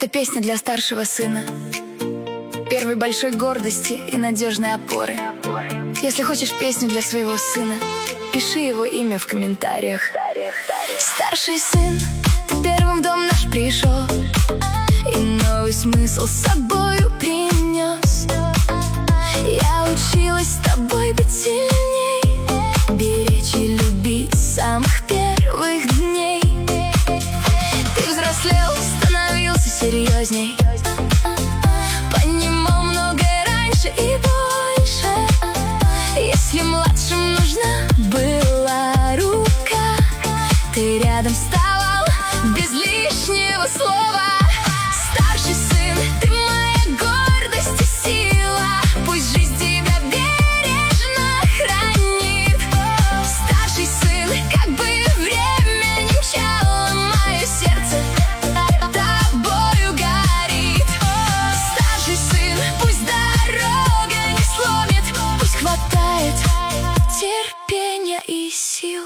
Это песня для старшего сына, первой большой гордости и надежной опоры. Если хочешь песню для своего сына, пиши его имя в комментариях. Старший сын, ты первым в дом наш пришел и новый смысл с собою принес. Я училась с тобой быть сильней, беречь и любить с самых первых дней. Ты взрослел, становился серьезней,